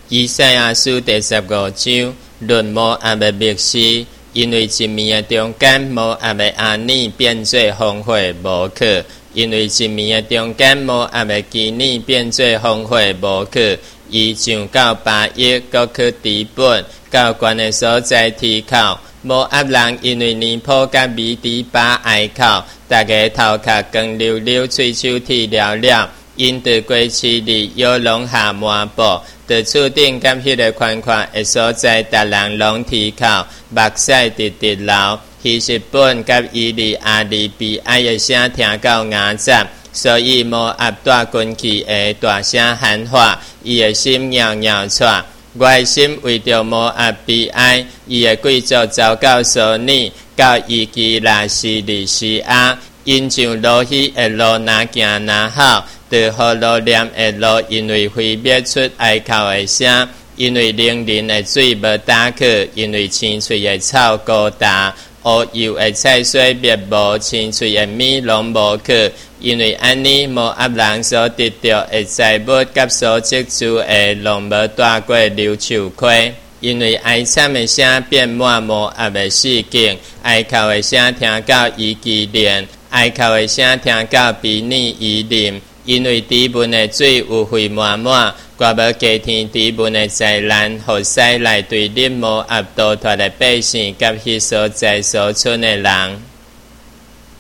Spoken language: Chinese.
以赛亚书第15章论摩押的密示，因为一面的中间摩押的阿尼变做荒废无可，因为一面的中间摩押的基尼变做荒废无可，伊上到巴益，各去底本，到关的所在提口。摩押人因为尼坡甲米底巴哀哭，大家头壳光溜溜，喙手剃了了，因得过7日摇拢下满布，在厝顶甲迄个宽宽的所在，逐人拢剃口，目屎直直流。希实本甲伊利阿利悲哀的声听到牙杂，所以摩押大军去会大声喊话，伊的心袅袅喘。我的心为着摩押悲哀，伊的贵族走到索尼，到伊基拉西利西亚，因像罗希的路哪行哪好，在何罗念的路，因为挥灭出哀哭的声，因为冷人的水无打去，因为青翠的草高大，乌油的菜水灭无，青翠的米拢无去。因为安尼，摩押人所得到的财物，甲所积蓄的，拢无带过流手亏。因为哀惨的声遍满摩押的四境，哀哭的声听到伊基连，哀哭的声听到比尼伊林。因为底本的水有血满满，我要加添底本的灾难，互使来对恁摩押逃脱的百姓，甲迄所在所村的人。